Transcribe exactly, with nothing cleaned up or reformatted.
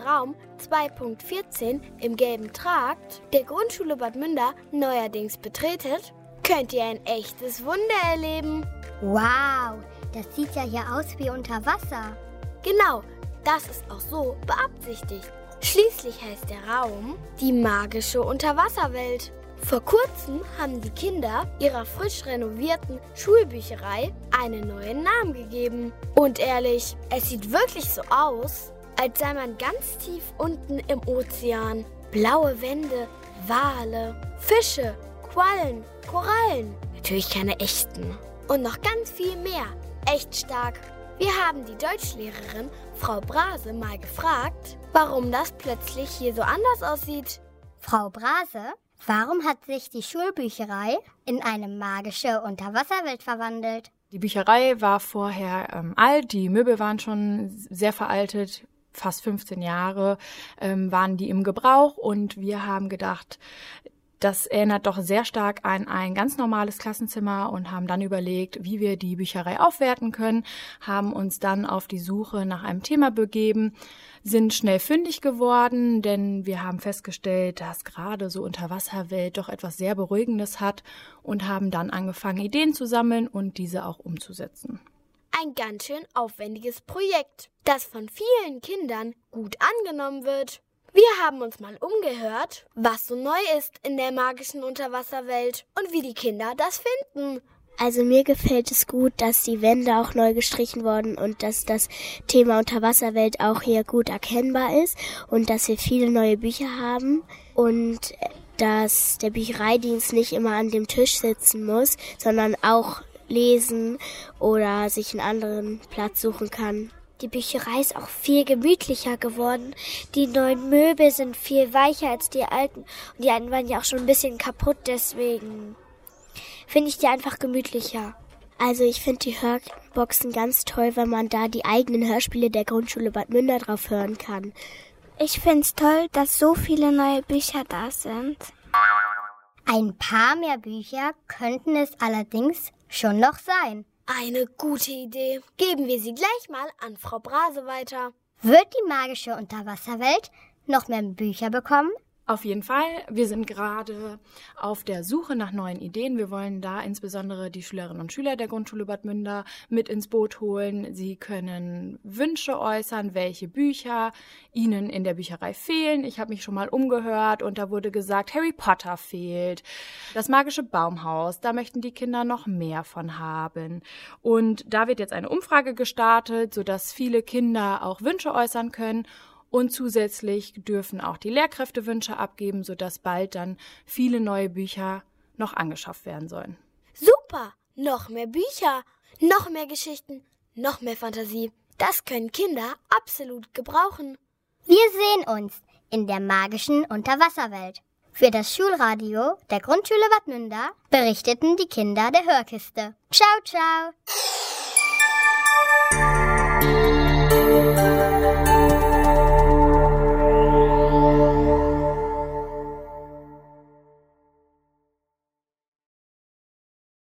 Raum zwei Punkt vierzehn im gelben Trakt der Grundschule Bad Münder neuerdings betretet, könnt ihr ein echtes Wunder erleben. Wow, das sieht ja hier aus wie unter Wasser. Genau, das ist auch so beabsichtigt. Schließlich heißt der Raum die magische Unterwasserwelt. Vor kurzem haben die Kinder ihrer frisch renovierten Schulbücherei einen neuen Namen gegeben. Und ehrlich, es sieht wirklich so aus, als sei man ganz tief unten im Ozean. Blaue Wände, Wale, Fische, Quallen, Korallen. Natürlich keine echten. Und noch ganz viel mehr. Echt stark. Wir haben die Deutschlehrerin Frau Brase mal gefragt, warum das plötzlich hier so anders aussieht. Frau Brase, warum hat sich die Schulbücherei in eine magische Unterwasserwelt verwandelt? Die Bücherei war vorher ähm, alt, die Möbel waren schon sehr veraltet, fast fünfzehn Jahre ähm, waren die im Gebrauch und wir haben gedacht, das erinnert doch sehr stark an ein ganz normales Klassenzimmer und haben dann überlegt, wie wir die Bücherei aufwerten können, haben uns dann auf die Suche nach einem Thema begeben, sind schnell fündig geworden, denn wir haben festgestellt, dass gerade so Unterwasserwelt doch etwas sehr Beruhigendes hat und haben dann angefangen, Ideen zu sammeln und diese auch umzusetzen. Ein ganz schön aufwendiges Projekt, das von vielen Kindern gut angenommen wird. Wir haben uns mal umgehört, was so neu ist in der magischen Unterwasserwelt und wie die Kinder das finden. Also mir gefällt es gut, dass die Wände auch neu gestrichen wurden und dass das Thema Unterwasserwelt auch hier gut erkennbar ist und dass wir viele neue Bücher haben und dass der Büchereidienst nicht immer an dem Tisch sitzen muss, sondern auch lesen oder sich einen anderen Platz suchen kann. Die Bücherei ist auch viel gemütlicher geworden. Die neuen Möbel sind viel weicher als die alten. Und die alten waren ja auch schon ein bisschen kaputt, deswegen finde ich die einfach gemütlicher. Also ich finde die Hörboxen ganz toll, wenn man da die eigenen Hörspiele der Grundschule Bad Münder drauf hören kann. Ich finde es toll, dass so viele neue Bücher da sind. Ein paar mehr Bücher könnten es allerdings schon noch sein. Eine gute Idee. Geben wir sie gleich mal an Frau Brase weiter. Wird die magische Unterwasserwelt noch mehr Bücher bekommen? Auf jeden Fall. Wir sind gerade auf der Suche nach neuen Ideen. Wir wollen da insbesondere die Schülerinnen und Schüler der Grundschule Bad Münder mit ins Boot holen. Sie können Wünsche äußern, welche Bücher ihnen in der Bücherei fehlen. Ich habe mich schon mal umgehört und da wurde gesagt, Harry Potter fehlt. Das magische Baumhaus, da möchten die Kinder noch mehr von haben. Und da wird jetzt eine Umfrage gestartet, sodass viele Kinder auch Wünsche äußern können. Und zusätzlich dürfen auch die Lehrkräfte Wünsche abgeben, sodass bald dann viele neue Bücher noch angeschafft werden sollen. Super! Noch mehr Bücher, noch mehr Geschichten, noch mehr Fantasie. Das können Kinder absolut gebrauchen. Wir sehen uns in der magischen Unterwasserwelt. Für das Schulradio der Grundschule Bad Münder berichteten die Kinder der Hörkiste. Ciao, ciao!